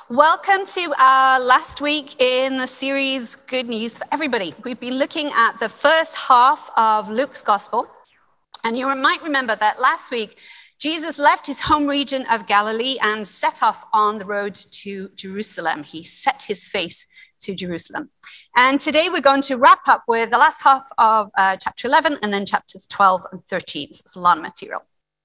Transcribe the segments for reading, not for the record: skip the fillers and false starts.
Welcome to our last week in the series Good News for Everybody. We've been looking at the first half of Luke's Gospel. And you might remember that last week, Jesus left his home region of Galilee and set off on the road to Jerusalem. He set his face to Jerusalem. And today we're going to wrap up with the last half of chapter 11 and then chapters 12 and 13. So it's a lot of material.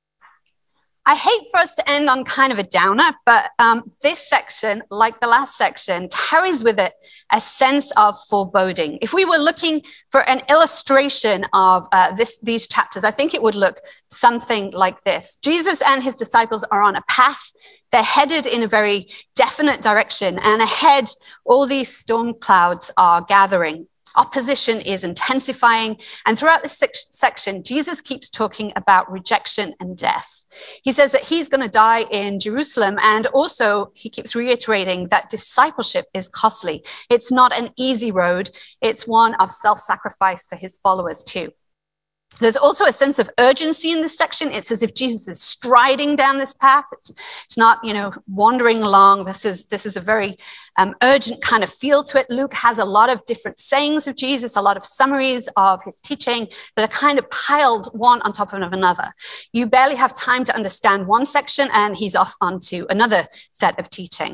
I hate for us to end on kind of a downer, but this section, like the last section, carries with it a sense of foreboding. If we were looking for an illustration of these chapters, I think it would look something like this. Jesus and his disciples are on a path. They're headed in a very definite direction, and ahead, all these storm clouds are gathering. Opposition is intensifying, and throughout this section, Jesus keeps talking about rejection and death. He says that he's going to die in Jerusalem, and also he keeps reiterating that discipleship is costly. It's not an easy road. It's one of self-sacrifice for his followers too. There's also a sense of urgency in this section. It's as if Jesus is striding down this path. It's not, wandering along. This is a very urgent kind of feel to it. Luke has a lot of different sayings of Jesus, a lot of summaries of his teaching that are kind of piled one on top of another. You barely have time to understand one section, and he's off onto another set of teaching.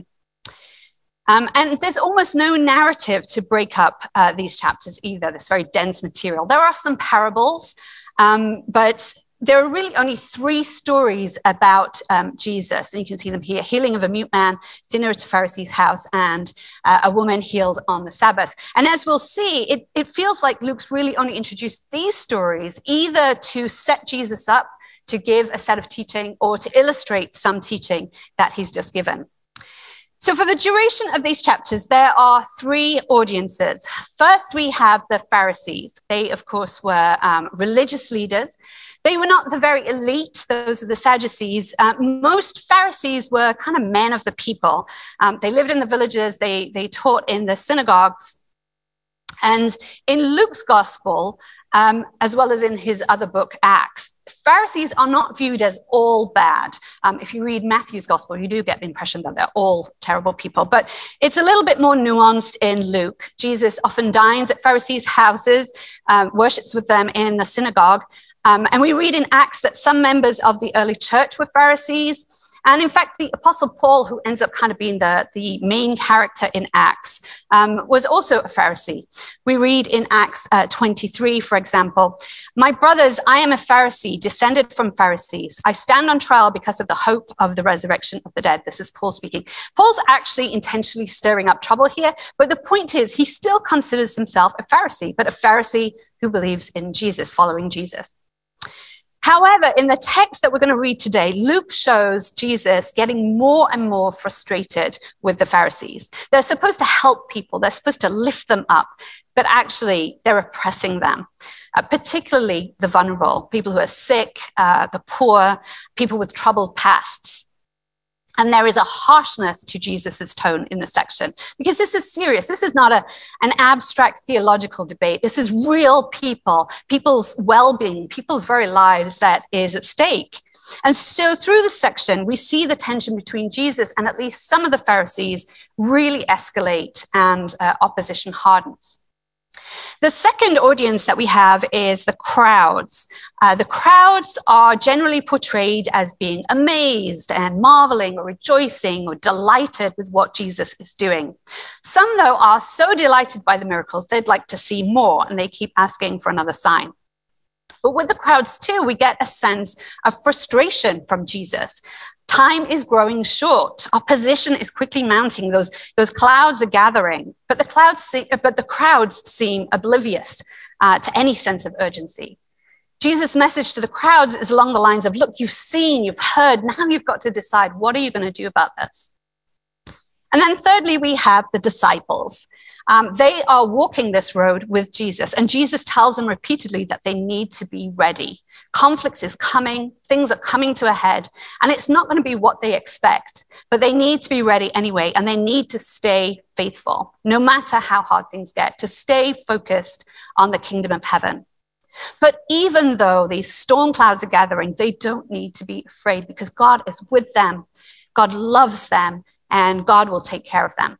And there's almost no narrative to break up these chapters either, this very dense material. There are some parables, but there are really only three stories about Jesus. And you can see them here: healing of a mute man, dinner at a Pharisee's house, and a woman healed on the Sabbath. And as we'll see, it feels like Luke's really only introduced these stories either to set Jesus up, to give a set of teaching, or to illustrate some teaching that he's just given. So for the duration of these chapters, there are three audiences. First, we have the Pharisees. They, of course, were religious leaders. They were not the very elite. Those are the Sadducees. Most Pharisees were kind of men of the people. They lived in the villages. They taught in the synagogues. And in Luke's gospel, as well as in his other book, Acts, Pharisees are not viewed as all bad. If you read Matthew's gospel, you do get the impression that they're all terrible people, but it's a little bit more nuanced in Luke. Jesus often dines at Pharisees' houses, worships with them in the synagogue. And we read in Acts that some members of the early church were Pharisees. And in fact, the Apostle Paul, who ends up kind of being the main character in Acts, was also a Pharisee. We read in Acts 23, for example, "My brothers, I am a Pharisee, descended from Pharisees. I stand on trial because of the hope of the resurrection of the dead." This is Paul speaking. Paul's actually intentionally stirring up trouble here, but the point is he still considers himself a Pharisee, but a Pharisee who believes in Jesus, following Jesus. However, in the text that we're going to read today, Luke shows Jesus getting more and more frustrated with the Pharisees. They're supposed to help people. They're supposed to lift them up, but actually they're oppressing them, particularly the vulnerable, people who are sick, the poor, people with troubled pasts. And there is a harshness to Jesus's tone in this section, because this is serious. This is not an abstract theological debate. This is real people, people's well-being, people's very lives that is at stake. And so through this section, we see the tension between Jesus and at least some of the Pharisees really escalate, and opposition hardens. The second audience that we have is the crowds. The crowds are generally portrayed as being amazed and marveling or rejoicing or delighted with what Jesus is doing. Some, though, are so delighted by the miracles, they'd like to see more, and they keep asking for another sign. But with the crowds, too, we get a sense of frustration from Jesus. Time is growing short. Opposition is quickly mounting. Those clouds are gathering, but the crowds seem oblivious to any sense of urgency. Jesus' message to the crowds is along the lines of, look, you've seen, you've heard, now you've got to decide, what are you going to do about this? And then thirdly, we have the disciples. They are walking this road with Jesus, and Jesus tells them repeatedly that they need to be ready. Conflict is coming, things are coming to a head, and it's not going to be what they expect, but they need to be ready anyway, and they need to stay faithful, no matter how hard things get, to stay focused on the kingdom of heaven. But even though these storm clouds are gathering, they don't need to be afraid, because God is with them. God loves them. and God will take care of them.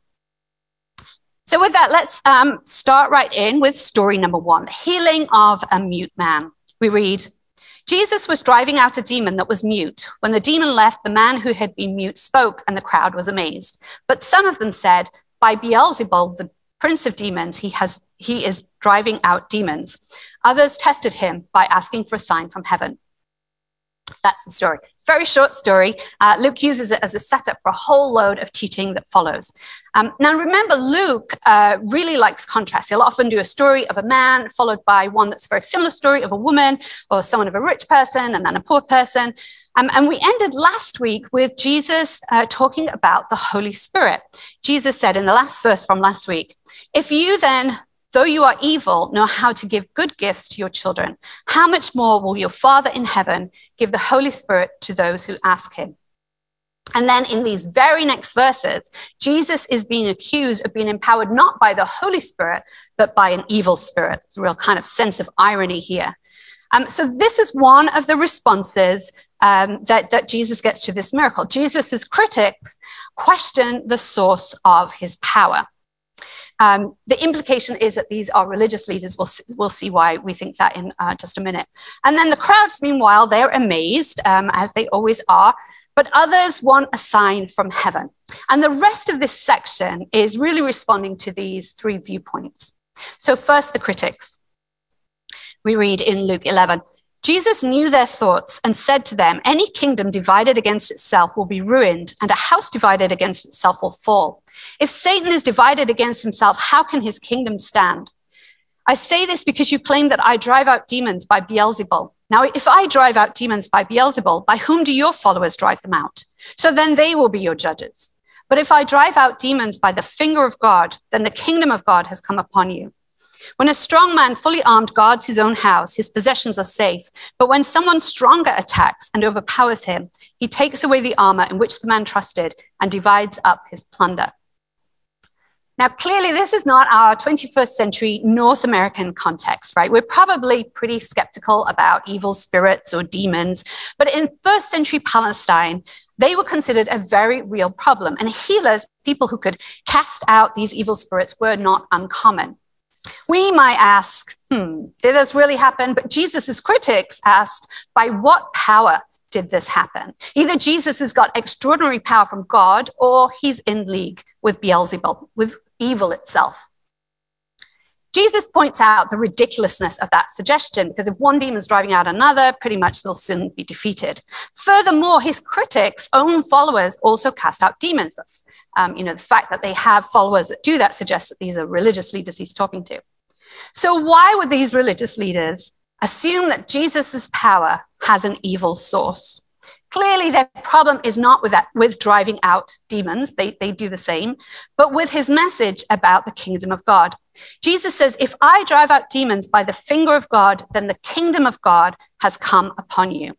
So with that, let's start right in with story number 1, the healing of a mute man. We read, Jesus was driving out a demon that was mute. When the demon left, the man who had been mute spoke, and the crowd was amazed. But some of them said, by Beelzebul, the prince of demons, he is driving out demons. Others tested him by asking for a sign from heaven. That's the story. Very short story. Luke uses it as a setup for a whole load of teaching that follows. Now, remember, Luke really likes contrast. He'll often do a story of a man followed by one that's a very similar story of a woman or someone of a rich person and then a poor person. And we ended last week with Jesus talking about the Holy Spirit. Jesus said in the last verse from last week, if you then, though you are evil, know how to give good gifts to your children, how much more will your Father in heaven give the Holy Spirit to those who ask him? And then in these very next verses, Jesus is being accused of being empowered not by the Holy Spirit, but by an evil spirit. It's a real kind of sense of irony here. So this is one of the responses that Jesus gets to this miracle. Jesus's critics question the source of his power. The implication is that these are religious leaders. We'll see why we think that in just a minute. And then the crowds, meanwhile, they're amazed, as they always are, but others want a sign from heaven. And the rest of this section is really responding to these 3 viewpoints. So first, the critics. We read in Luke 11, Jesus knew their thoughts and said to them, any kingdom divided against itself will be ruined, and a house divided against itself will fall. If Satan is divided against himself, how can his kingdom stand? I say this because you claim that I drive out demons by Beelzebul. Now, if I drive out demons by Beelzebul, by whom do your followers drive them out? So then they will be your judges. But if I drive out demons by the finger of God, then the kingdom of God has come upon you. When a strong man fully armed guards his own house, his possessions are safe. But when someone stronger attacks and overpowers him, he takes away the armor in which the man trusted and divides up his plunder. Now, clearly, this is not our 21st century North American context, right? We're probably pretty skeptical about evil spirits or demons. But in first century Palestine, they were considered a very real problem. And healers, people who could cast out these evil spirits, were not uncommon. We might ask, did this really happen? But Jesus's critics asked, by what power did this happen? Either Jesus has got extraordinary power from God, or he's in league with Beelzebul, with evil itself. Jesus points out the ridiculousness of that suggestion, because if one demon is driving out another, pretty much they'll soon be defeated. Furthermore, his critics' own followers also cast out demons. That's, the fact that they have followers that do that suggests that these are religious leaders he's talking to. So why would these religious leaders assume that Jesus's power has an evil source? Clearly, their problem is not with driving out demons. They do the same, but with his message about the kingdom of God. Jesus says, if I drive out demons by the finger of God, then the kingdom of God has come upon you.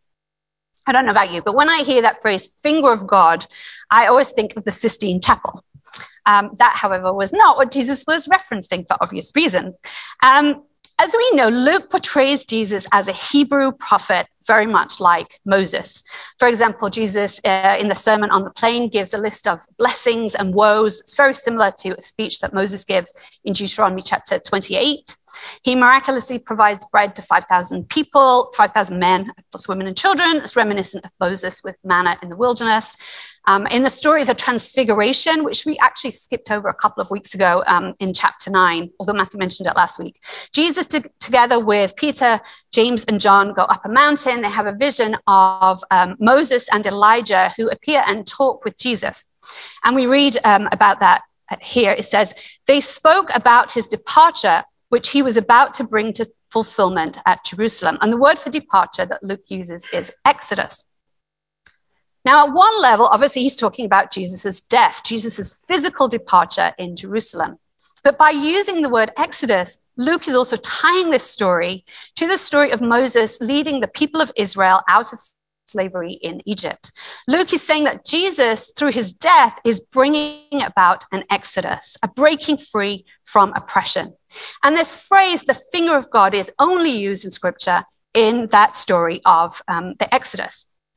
I don't know about you, but when I hear that phrase, finger of God, I always think of the Sistine Chapel. That, however, was not what Jesus was referencing for obvious reasons. As we know, Luke portrays Jesus as a Hebrew prophet, very much like Moses. For example, Jesus in the Sermon on the Plain gives a list of blessings and woes. It's very similar to a speech that Moses gives in Deuteronomy chapter 28. He miraculously provides bread to 5,000 people, 5,000 men, plus women and children. It's reminiscent of Moses with manna in the wilderness. In the story of the Transfiguration, which we actually skipped over a couple of weeks ago in chapter 9, although Matthew mentioned it last week, Jesus, together with Peter, James, and John, go up a mountain. They have a vision of Moses and Elijah who appear and talk with Jesus. And we read about that here. It says, they spoke about his departure, which he was about to bring to fulfillment at Jerusalem. And the word for departure that Luke uses is exodus. Now, at one level, obviously, he's talking about Jesus's death, Jesus's physical departure in Jerusalem. But by using the word exodus, Luke is also tying this story to the story of Moses leading the people of Israel out of slavery in Egypt. Luke is saying that Jesus, through his death, is bringing about an exodus, a breaking free from oppression. And this phrase, the finger of God, is only used in scripture in that story of the Exodus.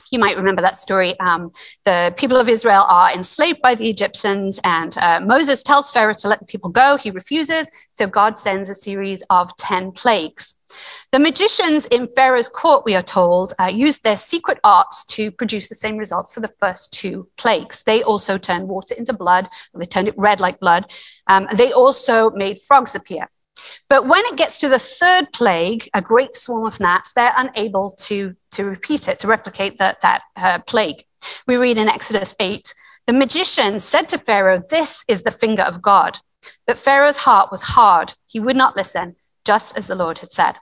You might remember that story. The people of Israel are enslaved by the Egyptians, and Moses tells Pharaoh to let the people go. He refuses, so God sends a series of 10 plagues. The magicians in Pharaoh's court, we are told, used their secret arts to produce the same results for the first 2 plagues. They also turned water into blood. They turned it red like blood. They also made frogs appear. But when it gets to the 3rd plague, a great swarm of gnats, they're unable to repeat it, to replicate that plague. We read in Exodus 8, the magician said to Pharaoh, "This is the finger of God." But Pharaoh's heart was hard. He would not listen, just as the Lord had said.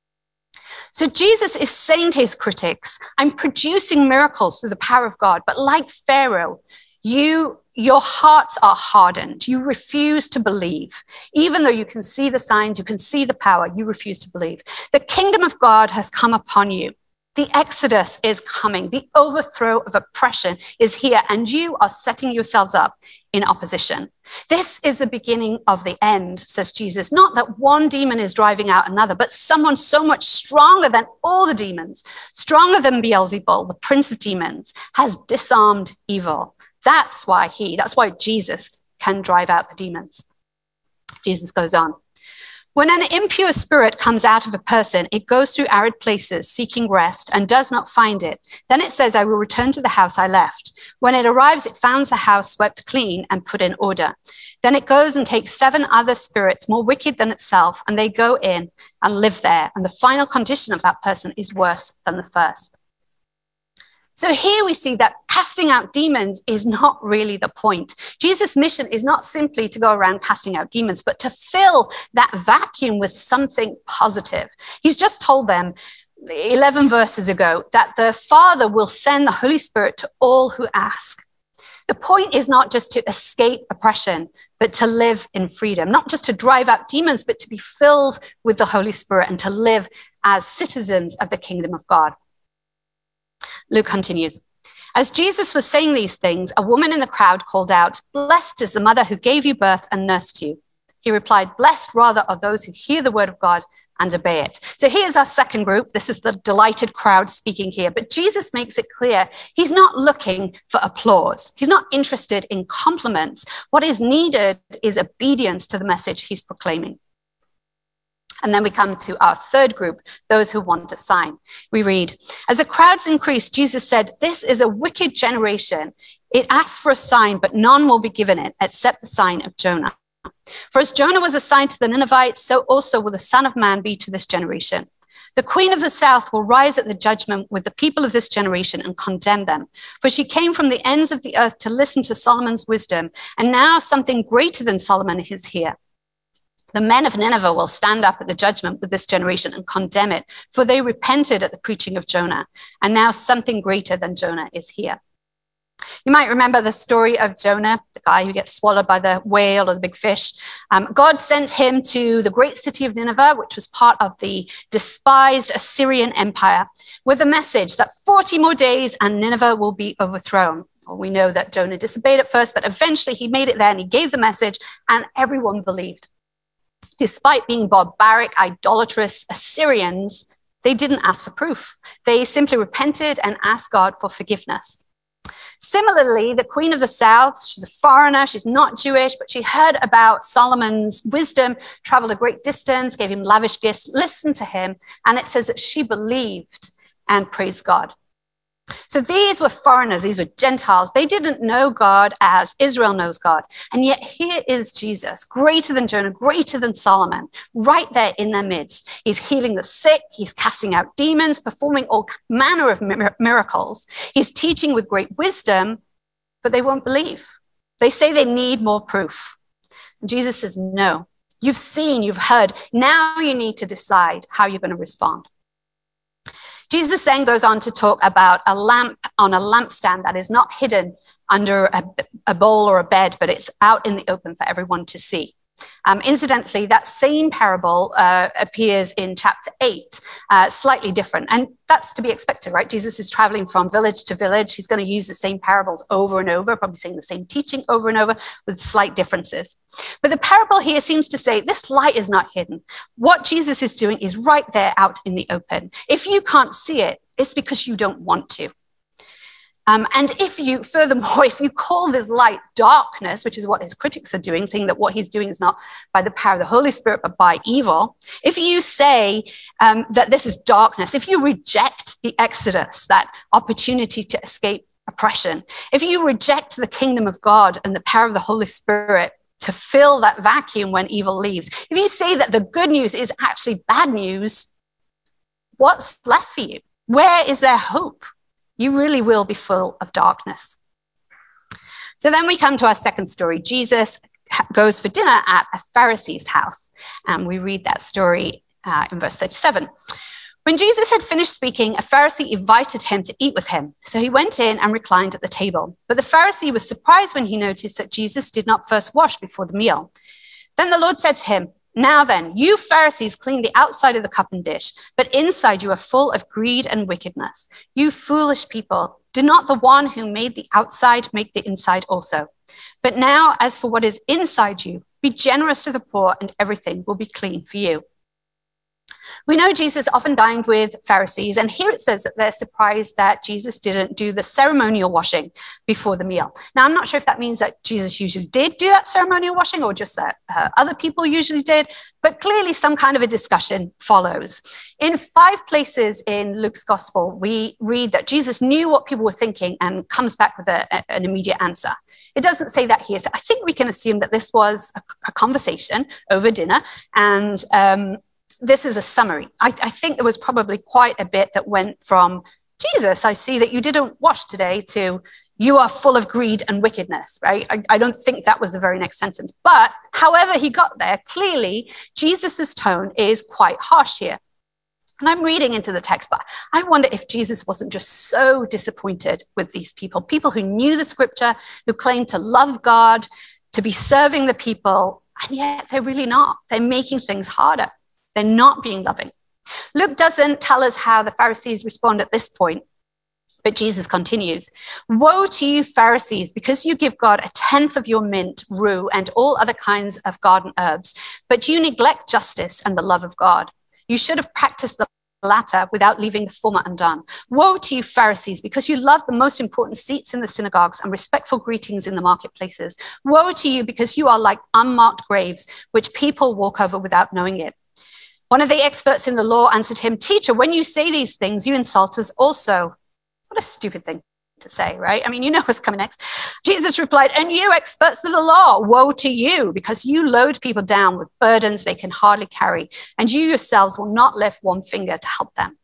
So Jesus is saying to his critics, I'm producing miracles through the power of God, but like Pharaoh, your hearts are hardened. You refuse to believe. Even though you can see the signs, you can see the power, you refuse to believe. The kingdom of God has come upon you. The exodus is coming. The overthrow of oppression is here, and you are setting yourselves up in opposition. This is the beginning of the end, says Jesus. Not that one demon is driving out another, but someone so much stronger than all the demons, stronger than Beelzebul, the prince of demons, has disarmed evil. That's why Jesus can drive out the demons. Jesus goes on. When an impure spirit comes out of a person, it goes through arid places seeking rest and does not find it. Then it says, I will return to the house I left. When it arrives, it finds the house swept clean and put in order. Then it goes and takes 7 other spirits more wicked than itself, and they go in and live there. And the final condition of that person is worse than the first. So here we see that casting out demons is not really the point. Jesus' mission is not simply to go around casting out demons, but to fill that vacuum with something positive. He's just told them 11 verses ago that the Father will send the Holy Spirit to all who ask. The point is not just to escape oppression, but to live in freedom, not just to drive out demons, but to be filled with the Holy Spirit and to live as citizens of the kingdom of God. Luke continues. As Jesus was saying these things, a woman in the crowd called out, "Blessed is the mother who gave you birth and nursed you." He replied, "Blessed rather are those who hear the word of God and obey it." So here's our second group. This is the delighted crowd speaking here. But Jesus makes it clear he's not looking for applause. He's not interested in compliments. What is needed is obedience to the message he's proclaiming. And then we come to our third group, those who want a sign. We read, as the crowds increased, Jesus said, "This is a wicked generation. It asks for a sign, but none will be given it except the sign of Jonah. For as Jonah was a sign to the Ninevites, so also will the Son of Man be to this generation. The Queen of the South will rise at the judgment with the people of this generation and condemn them. For she came from the ends of the earth to listen to Solomon's wisdom, and now something greater than Solomon is here. The men of Nineveh will stand up at the judgment with this generation and condemn it, for they repented at the preaching of Jonah, and now something greater than Jonah is here." You might remember the story of Jonah, the guy who gets swallowed by the whale or the big fish. God sent him to the great city of Nineveh, which was part of the despised Assyrian Empire, with a message that 40 more days and Nineveh will be overthrown. Well, we know that Jonah disobeyed at first, but eventually he made it there and he gave the message, and everyone believed. Despite being barbaric, idolatrous Assyrians, they didn't ask for proof. They simply repented and asked God for forgiveness. Similarly, the Queen of the South, she's a foreigner, she's not Jewish, but she heard about Solomon's wisdom, traveled a great distance, gave him lavish gifts, listened to him, and it says that she believed and praised God. So these were foreigners, these were Gentiles. They didn't know God as Israel knows God. And yet here is Jesus, greater than Jonah, greater than Solomon, right there in their midst. He's healing the sick, he's casting out demons, performing all manner of miracles. He's teaching with great wisdom, but they won't believe. They say they need more proof. And Jesus says, no, you've seen, you've heard. Now you need to decide how you're going to respond. Jesus then goes on to talk about a lamp on a lampstand that is not hidden under a bowl or a bed, but it's out in the open for everyone to see. Incidentally, that same parable appears in chapter 8, slightly different. And that's to be expected, right? Jesus is traveling from village to village. He's going to use the same parables over and over, probably saying the same teaching over and over with slight differences. But the parable here seems to say this light is not hidden. What Jesus is doing is right there out in the open. If you can't see it, it's because you don't want to. And furthermore, if you call this light darkness, which is what his critics are doing, saying that what he's doing is not by the power of the Holy Spirit, but by evil, if you say that this is darkness, if you reject the Exodus, that opportunity to escape oppression, if you reject the kingdom of God and the power of the Holy Spirit to fill that vacuum when evil leaves, if you say that the good news is actually bad news, what's left for you? Where is there hope? You really will be full of darkness. So then we come to our second story. Jesus goes for dinner at a Pharisee's house. And we read that story in verse 37. When Jesus had finished speaking, a Pharisee invited him to eat with him. So he went in and reclined at the table. But the Pharisee was surprised when he noticed that Jesus did not first wash before the meal. Then the Lord said to him, "Now then, you Pharisees clean the outside of the cup and dish, but inside you are full of greed and wickedness. You foolish people, did not the one who made the outside make the inside also? But now, as for what is inside you, be generous to the poor and everything will be clean for you." We know Jesus often dined with Pharisees, and here it says that they're surprised that Jesus didn't do the ceremonial washing before the meal. Now, I'm not sure if that means that Jesus usually did do that ceremonial washing or just that other people usually did, but clearly some kind of a discussion follows. In 5 places in Luke's gospel, we read that Jesus knew what people were thinking and comes back with an immediate answer. It doesn't say that here, so I think we can assume that this was a conversation over dinner, and this is a summary. I think there was probably quite a bit that went from, "Jesus, I see that you didn't wash today," to "you are full of greed and wickedness," right? I don't think that was the very next sentence. But however he got there, clearly Jesus's tone is quite harsh here. And I'm reading into the text, but I wonder if Jesus wasn't just so disappointed with these people who knew the scripture, who claimed to love God, to be serving the people, and yet they're really not. They're making things harder. They're not being loving. Luke doesn't tell us how the Pharisees respond at this point, but Jesus continues. "Woe to you, Pharisees, because you give God 1/10 of your mint, rue, and all other kinds of garden herbs, but you neglect justice and the love of God. You should have practiced the latter without leaving the former undone. Woe to you, Pharisees, because you love the most important seats in the synagogues and respectful greetings in the marketplaces. Woe to you, because you are like unmarked graves, which people walk over without knowing it." One of the experts in the law answered him, "Teacher, when you say these things, you insult us also." What a stupid thing to say, right? I mean, you know what's coming next. Jesus replied, "And you experts of the law, woe to you, because you load people down with burdens they can hardly carry, and you yourselves will not lift one finger to help them."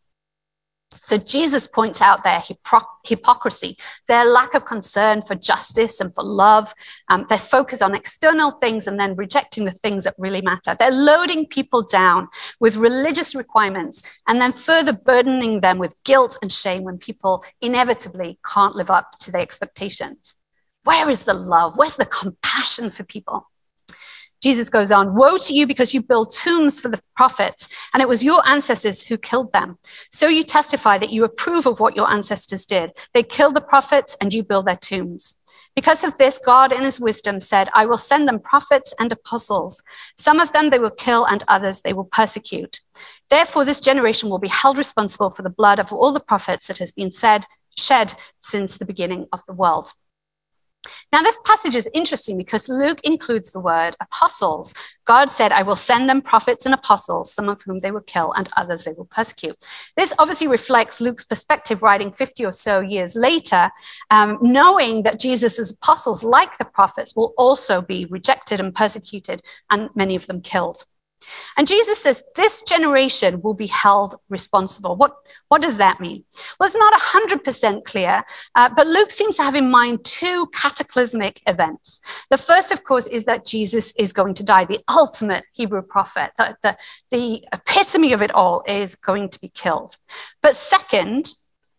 So Jesus points out their hypocrisy, their lack of concern for justice and for love, their focus on external things and then rejecting the things that really matter. They're loading people down with religious requirements and then further burdening them with guilt and shame when people inevitably can't live up to their expectations. Where is the love? Where's the compassion for people? Jesus goes on, "Woe to you because you build tombs for the prophets, and it was your ancestors who killed them. So you testify that you approve of what your ancestors did. They killed the prophets and you build their tombs. Because of this, God in his wisdom said, I will send them prophets and apostles. Some of them they will kill and others they will persecute. Therefore, this generation will be held responsible for the blood of all the prophets that has been shed since the beginning of the world." Now, this passage is interesting because Luke includes the word apostles. God said, I will send them prophets and apostles, some of whom they will kill and others they will persecute. This obviously reflects Luke's perspective writing 50 or so years later, knowing that Jesus' apostles, like the prophets, will also be rejected and persecuted and many of them killed. And Jesus says this generation will be held responsible. What does that mean? Well, it's not 100% clear, but Luke seems to have in mind 2 cataclysmic events. The first, of course, is that Jesus is going to die. The ultimate Hebrew prophet, the epitome of it all, is going to be killed. But second,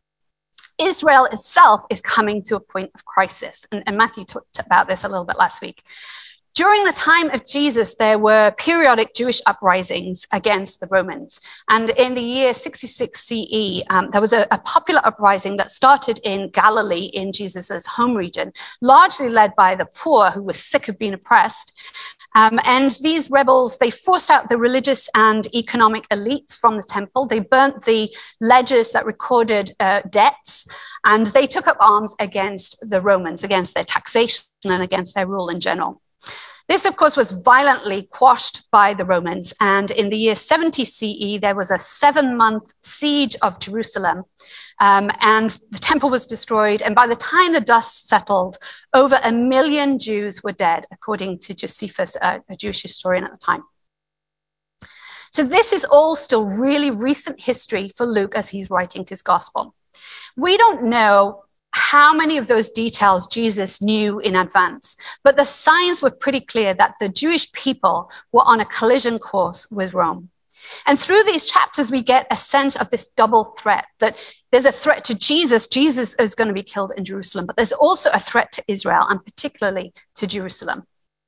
Israel itself is coming to a point of crisis. And Matthew talked about this a little bit last week. During the time of Jesus, there were periodic Jewish uprisings against the Romans. And in the year 66 CE, there was a popular uprising that started in Galilee, in Jesus's home region, largely led by the poor who were sick of being oppressed. And these rebels, they forced out the religious and economic elites from the temple. They burnt the ledgers that recorded debts, and they took up arms against the Romans, against their taxation and against their rule in general. This, of course, was violently quashed by the Romans. And in the year 70 CE, there was a 7-month siege of Jerusalem. And the temple was destroyed. And by the time the dust settled, over 1 million Jews were dead, according to Josephus, a Jewish historian at the time. So this is all still really recent history for Luke as he's writing his gospel. We don't know how many of those details Jesus knew in advance, but the signs were pretty clear that the Jewish people were on a collision course with Rome. And through these chapters, we get a sense of this double threat, that there's a threat to Jesus. Jesus is going to be killed in Jerusalem, but there's also a threat to Israel, and particularly to Jerusalem.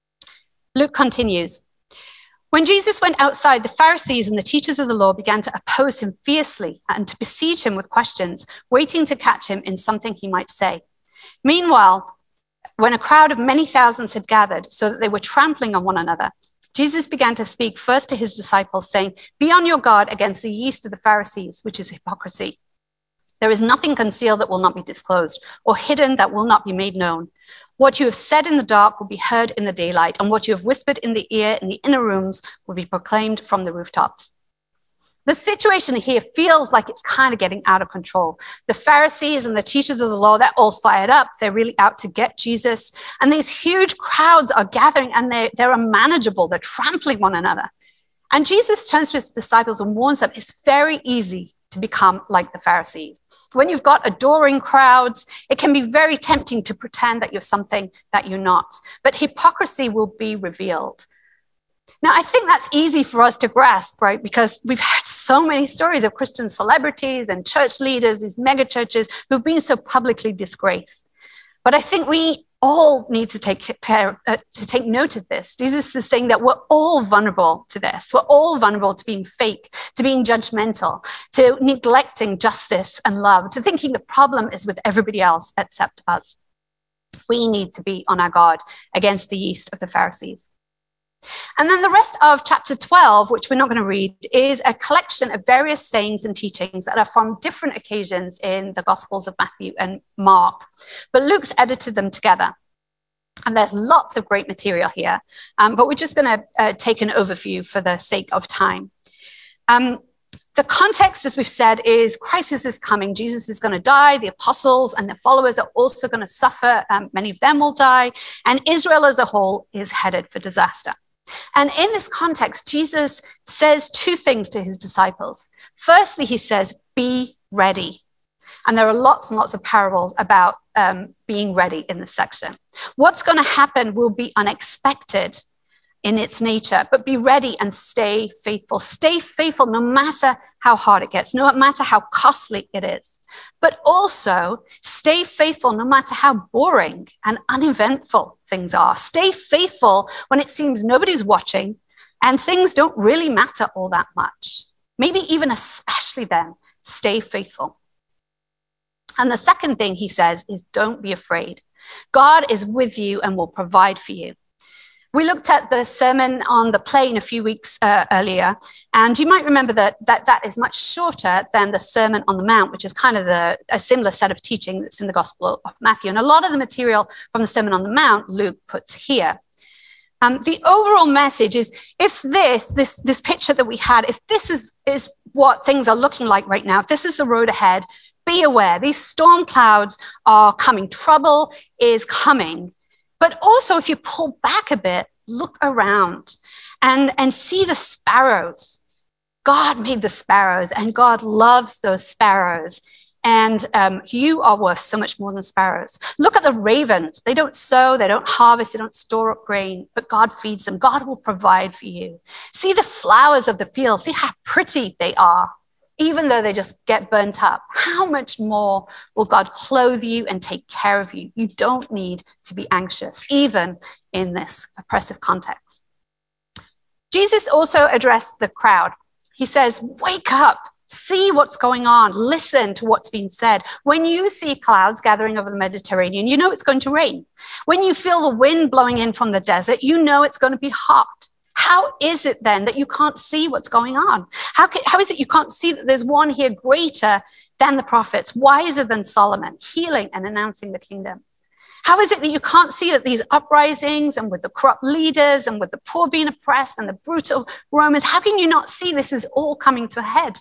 Luke continues. When Jesus went outside, the Pharisees and the teachers of the law began to oppose him fiercely and to besiege him with questions, waiting to catch him in something he might say. Meanwhile, when a crowd of many thousands had gathered so that they were trampling on one another, Jesus began to speak first to his disciples, saying, "Be on your guard against the yeast of the Pharisees, which is hypocrisy. There is nothing concealed that will not be disclosed, or hidden that will not be made known. What you have said in the dark will be heard in the daylight, and what you have whispered in the ear in the inner rooms will be proclaimed from the rooftops." The situation here feels like it's kind of getting out of control. The Pharisees and the teachers of the law, they're all fired up. They're really out to get Jesus. And these huge crowds are gathering, and they're unmanageable. They're trampling one another. And Jesus turns to his disciples and warns them it's very easy to become like the Pharisees. When you've got adoring crowds, it can be very tempting to pretend that you're something that you're not. But hypocrisy will be revealed. Now, I think that's easy for us to grasp, right? Because we've had so many stories of Christian celebrities and church leaders, these mega churches who've been so publicly disgraced. But I think we all need to take note of this. Jesus is saying that we're all vulnerable to this. We're all vulnerable to being fake, to being judgmental, to neglecting justice and love, to thinking the problem is with everybody else except us. We need to be on our guard against the yeast of the Pharisees. And then the rest of chapter 12, which we're not going to read, is a collection of various sayings and teachings that are from different occasions in the Gospels of Matthew and Mark. But Luke's edited them together. And there's lots of great material here. But we're just going to take an overview for the sake of time. The context, as we've said, is crisis is coming. Jesus is going to die. The apostles and their followers are also going to suffer. Many of them will die. And Israel as a whole is headed for disaster. And in this context, Jesus says two things to his disciples. Firstly, he says, be ready. And there are lots and lots of parables about being ready in this section. What's going to happen will be unexpected in its nature, but be ready and stay faithful. Stay faithful no matter how hard it gets, no matter how costly it is. But also stay faithful no matter how boring and uneventful things are. Stay faithful when it seems nobody's watching and things don't really matter all that much. Maybe even especially then, stay faithful. And the second thing he says is don't be afraid. God is with you and will provide for you. We looked at the Sermon on the Plain a few weeks earlier, and you might remember that is much shorter than the Sermon on the Mount, which is kind of a similar set of teaching that's in the Gospel of Matthew. And a lot of the material from the Sermon on the Mount, Luke puts here. The overall message is, if this picture that we had, if this is what things are looking like right now, if this is the road ahead, be aware, these storm clouds are coming. Trouble is coming. But also, if you pull back a bit, look around and see the sparrows. God made the sparrows, and God loves those sparrows. And you are worth so much more than sparrows. Look at the ravens. They don't sow, they don't harvest, they don't store up grain, but God feeds them. God will provide for you. See the flowers of the field. See how pretty they are. Even though they just get burnt up, how much more will God clothe you and take care of you? You don't need to be anxious, even in this oppressive context. Jesus also addressed the crowd. He says, wake up, See what's going on. Listen to what's being said. When you see clouds gathering over the Mediterranean, you know it's going to rain. When you feel the wind blowing in from the desert, you know it's going to be hot. How is it then that you can't see what's going on? How is it you can't see that there's one here greater than the prophets, wiser than Solomon, healing and announcing the kingdom? How is it that you can't see that these uprisings and with the corrupt leaders and with the poor being oppressed and the brutal Romans, how can you not see this is all coming to a head?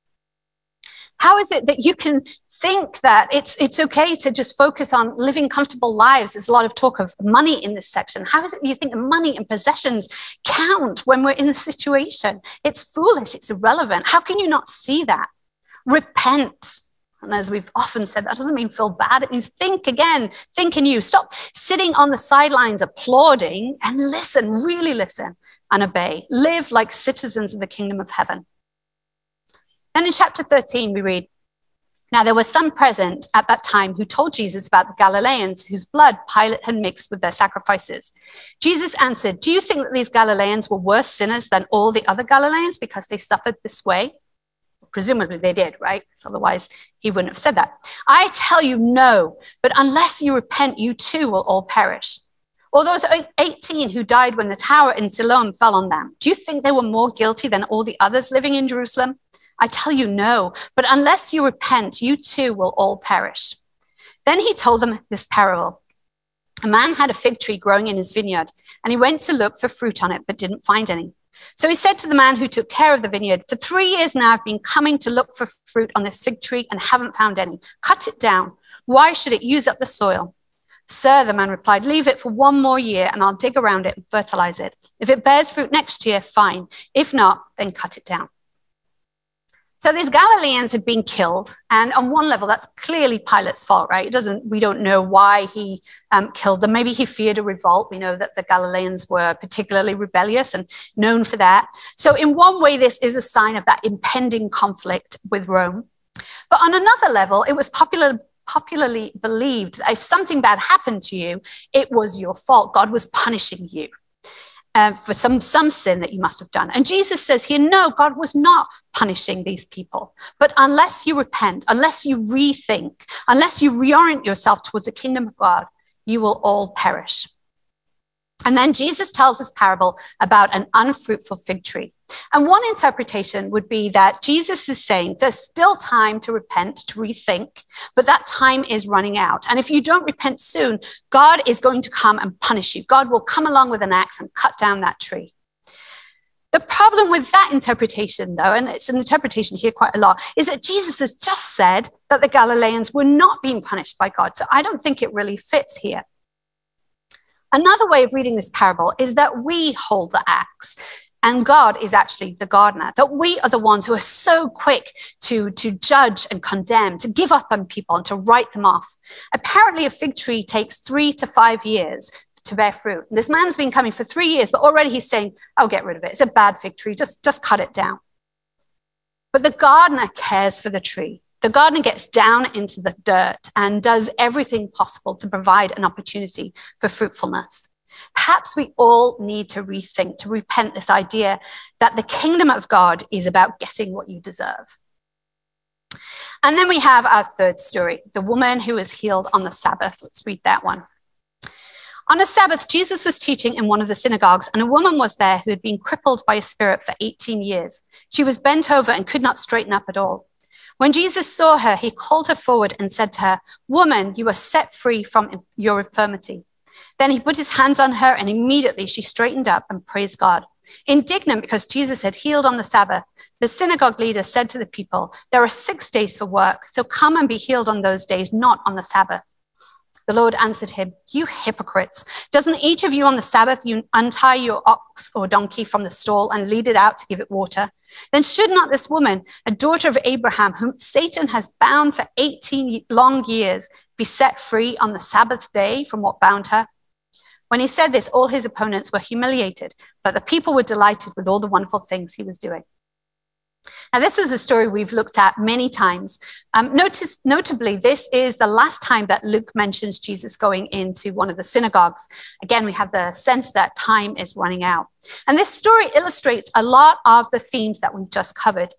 How is it that you can think that it's okay to just focus on living comfortable lives? There's a lot of talk of money in this section. How is it that you think money and possessions count when we're in this situation? It's foolish. It's irrelevant. How can you not see that? Repent. And as we've often said, that doesn't mean feel bad. It means think again, think anew. Stop sitting on the sidelines applauding and listen, really listen and obey. Live like citizens of the kingdom of heaven. Then in chapter 13, we read, now there were some present at that time who told Jesus about the Galileans whose blood Pilate had mixed with their sacrifices. Jesus answered, do you think that these Galileans were worse sinners than all the other Galileans because they suffered this way? Presumably they did, right? Because otherwise he wouldn't have said that. I tell you no, but unless you repent, you too will all perish. Or those 18 who died when the tower in Siloam fell on them, do you think they were more guilty than all the others living in Jerusalem? I tell you no, but unless you repent, you too will all perish. Then he told them this parable. A man had a fig tree growing in his vineyard, and he went to look for fruit on it, but didn't find any. So he said to the man who took care of the vineyard, for 3 years now I've been coming to look for fruit on this fig tree and haven't found any. Cut it down. Why should it use up the soil? Sir, the man replied, leave it for 1 more year and I'll dig around it and fertilize it. If it bears fruit next year, fine. If not, then cut it down. So these Galileans had been killed, and on one level, that's clearly Pilate's fault, right? We don't know why he killed them. Maybe he feared a revolt. We know that the Galileans were particularly rebellious and known for that. So in one way, this is a sign of that impending conflict with Rome. But on another level, it was popularly believed that if something bad happened to you, it was your fault. God was punishing you. For some sin that you must have done. And Jesus says here, no, God was not punishing these people. But unless you repent, unless you rethink, unless you reorient yourself towards the kingdom of God, you will all perish. And then Jesus tells this parable about an unfruitful fig tree. And one interpretation would be that Jesus is saying there's still time to repent, to rethink, but that time is running out. And if you don't repent soon, God is going to come and punish you. God will come along with an axe and cut down that tree. The problem with that interpretation, though, and it's an interpretation here quite a lot, is that Jesus has just said that the Galileans were not being punished by God. So I don't think it really fits here. Another way of reading this parable is that we hold the axe and God is actually the gardener, that we are the ones who are so quick to judge and condemn, to give up on people and to write them off. Apparently, a fig tree takes 3 to 5 years to bear fruit. This man's been coming for 3 years, but already he's saying, oh, get rid of it. It's a bad fig tree. Just cut it down. But the gardener cares for the tree. The gardener gets down into the dirt and does everything possible to provide an opportunity for fruitfulness. Perhaps we all need to rethink, to repent this idea that the kingdom of God is about getting what you deserve. And then we have our third story, the woman who was healed on the Sabbath. Let's read that one. On a Sabbath, Jesus was teaching in one of the synagogues, and a woman was there who had been crippled by a spirit for 18 years. She was bent over and could not straighten up at all. When Jesus saw her, he called her forward and said to her, "Woman, you are set free from your infirmity." Then he put his hands on her, and immediately she straightened up and praised God. Indignant because Jesus had healed on the Sabbath, the synagogue leader said to the people, "There are 6 days for work, so come and be healed on those days, not on the Sabbath." The Lord answered him, "You hypocrites, doesn't each of you on the Sabbath you untie your ox or donkey from the stall and lead it out to give it water? Then should not this woman, a daughter of Abraham, whom Satan has bound for 18 long years, be set free on the Sabbath day from what bound her?" When he said this, all his opponents were humiliated, but the people were delighted with all the wonderful things he was doing. Now, this is a story we've looked at many times. Notably, this is the last time that Luke mentions Jesus going into one of the synagogues. Again, we have the sense that time is running out. And this story illustrates a lot of the themes that we've just covered.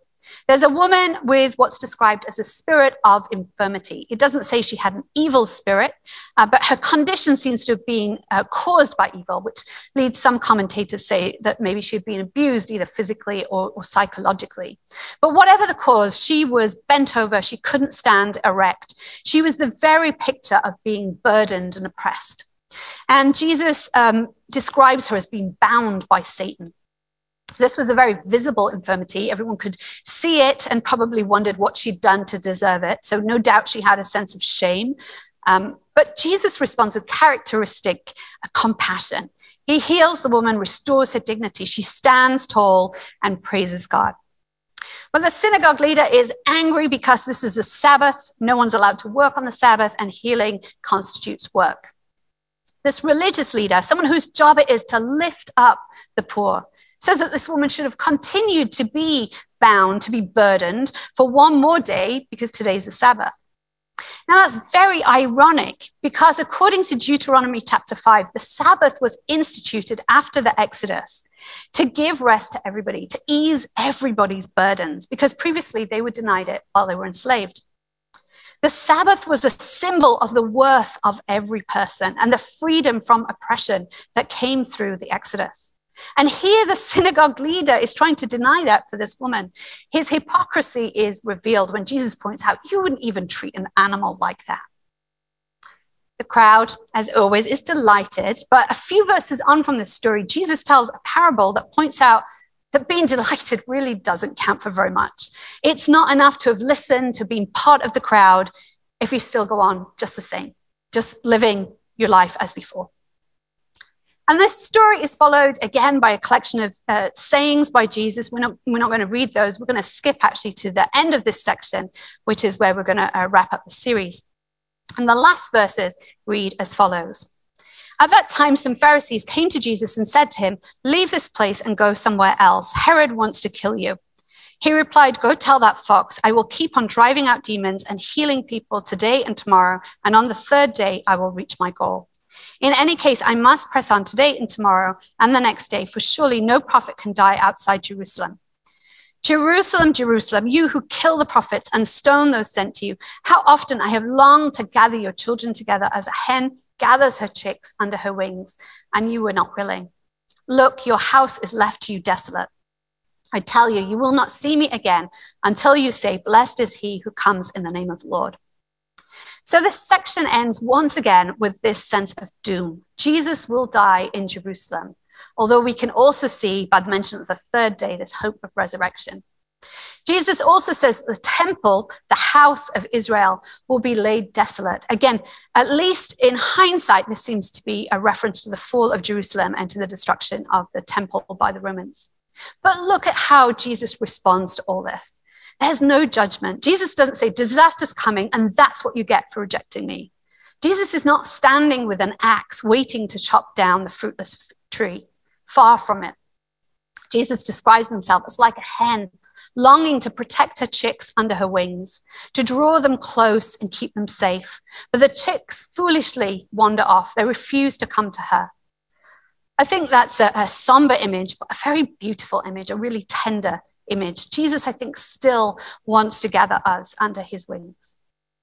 There's a woman with what's described as a spirit of infirmity. It doesn't say she had an evil spirit, but her condition seems to have been caused by evil, which leads some commentators say that maybe she had been abused either physically or psychologically. But whatever the cause, she was bent over. She couldn't stand erect. She was the very picture of being burdened and oppressed. And Jesus describes her as being bound by Satan. This was a very visible infirmity. Everyone could see it and probably wondered what she'd done to deserve it. So no doubt she had a sense of shame. But Jesus responds with characteristic compassion. He heals the woman, restores her dignity. She stands tall and praises God. But the synagogue leader is angry because this is a Sabbath. No one's allowed to work on the Sabbath, and healing constitutes work. This religious leader, someone whose job it is to lift up the poor, says that this woman should have continued to be bound, to be burdened for one more day because today's the Sabbath. Now that's very ironic because according to Deuteronomy chapter 5, the Sabbath was instituted after the Exodus to give rest to everybody, to ease everybody's burdens, because previously they were denied it while they were enslaved. The Sabbath was a symbol of the worth of every person and the freedom from oppression that came through the Exodus. And here the synagogue leader is trying to deny that for this woman. His hypocrisy is revealed when Jesus points out, you wouldn't even treat an animal like that. The crowd, as always, is delighted. But a few verses on from this story, Jesus tells a parable that points out that being delighted really doesn't count for very much. It's not enough to have listened, to being part of the crowd, if you still go on just the same, just living your life as before. And this story is followed again by a collection of sayings by Jesus. We're not going to read those. We're going to skip actually to the end of this section, which is where we're going to wrap up the series. And the last verses read as follows. At that time, some Pharisees came to Jesus and said to him, leave this place and go somewhere else. Herod wants to kill you. He replied, go tell that fox, I will keep on driving out demons and healing people today and tomorrow. And on the third day, I will reach my goal. In any case, I must press on today and tomorrow and the next day, for surely no prophet can die outside Jerusalem. Jerusalem, Jerusalem, you who kill the prophets and stone those sent to you, how often I have longed to gather your children together as a hen gathers her chicks under her wings, and you were not willing. Look, your house is left to you desolate. I tell you, you will not see me again until you say, blessed is he who comes in the name of the Lord. So this section ends once again with this sense of doom. Jesus will die in Jerusalem, although we can also see by the mention of the third day, this hope of resurrection. Jesus also says the temple, the house of Israel, will be laid desolate. Again, at least in hindsight, this seems to be a reference to the fall of Jerusalem and to the destruction of the temple by the Romans. But look at how Jesus responds to all this. There's no judgment. Jesus doesn't say disaster's coming and that's what you get for rejecting me. Jesus is not standing with an axe waiting to chop down the fruitless tree. Far from it. Jesus describes himself as like a hen longing to protect her chicks under her wings, to draw them close and keep them safe. But the chicks foolishly wander off. They refuse to come to her. I think that's a somber image, but a very beautiful image, a really tender image. Jesus, I think, still wants to gather us under his wings.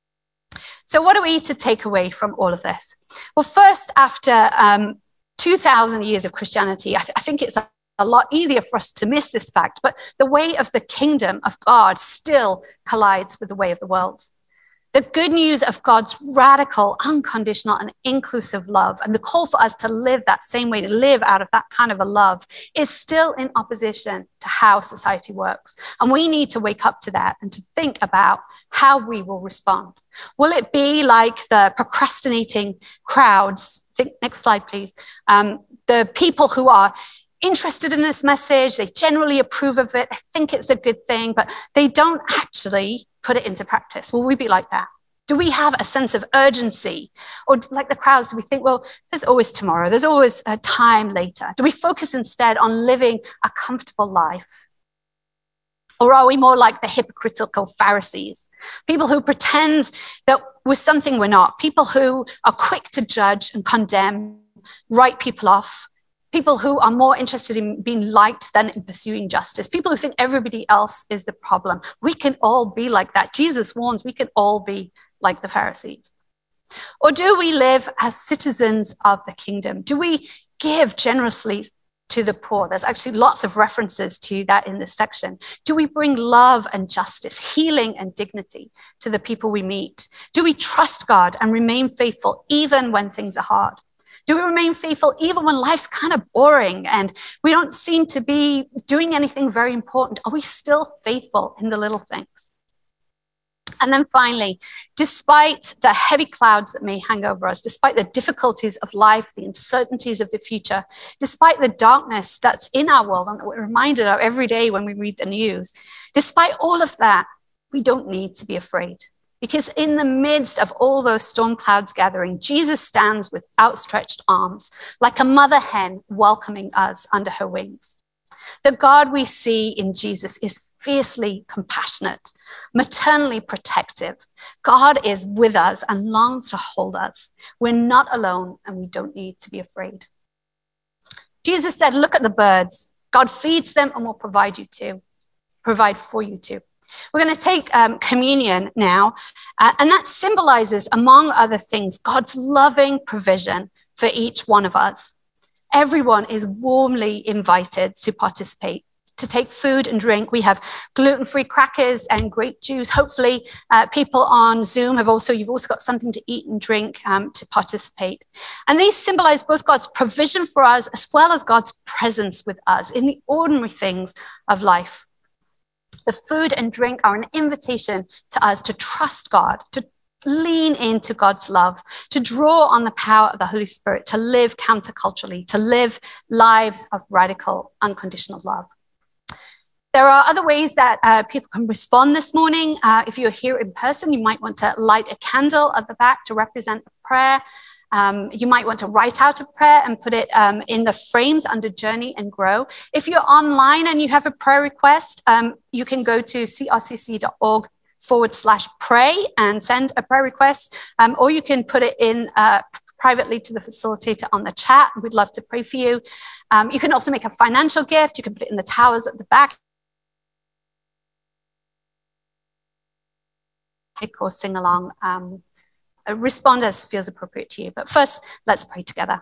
So what are we to take away from all of this? Well, first, after 2,000 years of Christianity, I think it's a lot easier for us to miss this fact, but the way of the kingdom of God still collides with the way of the world. The good news of God's radical, unconditional, and inclusive love, and the call for us to live that same way, to live out of that kind of a love, is still in opposition to how society works. And we need to wake up to that and to think about how we will respond. Will it be like the procrastinating crowds? Next slide, please. The people who are interested in this message, they generally approve of it, they think it's a good thing, but they don't actually put it into practice. Will we be like that? Do we have a sense of urgency? Or like the crowds, do we think, well, there's always tomorrow, there's always a time later? Do we focus instead on living a comfortable life? Or are we more like the hypocritical Pharisees, people who pretend that we're something we're not, people who are quick to judge and condemn, write people off, people who are more interested in being liked than in pursuing justice, people who think everybody else is the problem. We can all be like that. Jesus warns we can all be like the Pharisees. Or do we live as citizens of the kingdom? Do we give generously to the poor? There's actually lots of references to that in this section. Do we bring love and justice, healing and dignity to the people we meet? Do we trust God and remain faithful even when things are hard? Do we remain faithful even when life's kind of boring and we don't seem to be doing anything very important? Are we still faithful in the little things? And then finally, despite the heavy clouds that may hang over us, despite the difficulties of life, the uncertainties of the future, despite the darkness that's in our world and that we're reminded of every day when we read the news, despite all of that, we don't need to be afraid. Because in the midst of all those storm clouds gathering, Jesus stands with outstretched arms, like a mother hen welcoming us under her wings. The God we see in Jesus is fiercely compassionate, maternally protective. God is with us and longs to hold us. We're not alone and we don't need to be afraid. Jesus said, look at the birds. God feeds them and will provide for you too. We're going to take communion now, and that symbolizes, among other things, God's loving provision for each one of us. Everyone is warmly invited to participate, to take food and drink. We have gluten-free crackers and grape juice. Hopefully, people on Zoom you've also got something to eat and drink to participate. And these symbolize both God's provision for us as well as God's presence with us in the ordinary things of life. The food and drink are an invitation to us to trust God, to lean into God's love, to draw on the power of the Holy Spirit, to live counterculturally, to live lives of radical, unconditional love. There are other ways that people can respond this morning. If you're here in person, you might want to light a candle at the back to represent a prayer. You might want to write out a prayer and put it in the frames under Journey and Grow. If you're online and you have a prayer request, you can go to crcc.org/pray and send a prayer request, or you can put it in privately to the facilitator on the chat. We'd love to pray for you. You can also make a financial gift. You can put it in the towers at the back, or sing along. Respond as feels appropriate to you. But first, let's pray together.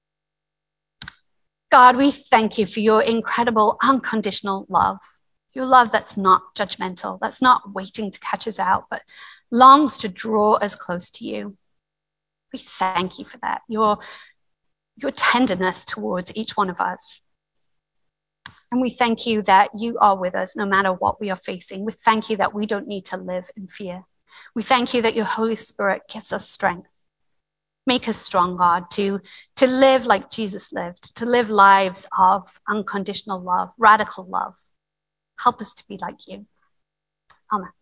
God, we thank you for your incredible unconditional love. Your love that's not judgmental, that's not waiting to catch us out, but longs to draw us close to you. We thank you for that, your tenderness towards each one of us. And we thank you that you are with us no matter what we are facing. We thank you that we don't need to live in fear. We thank you that your Holy Spirit gives us strength. Make us strong, God, to live like Jesus lived, to live lives of unconditional love, radical love. Help us to be like you. Amen.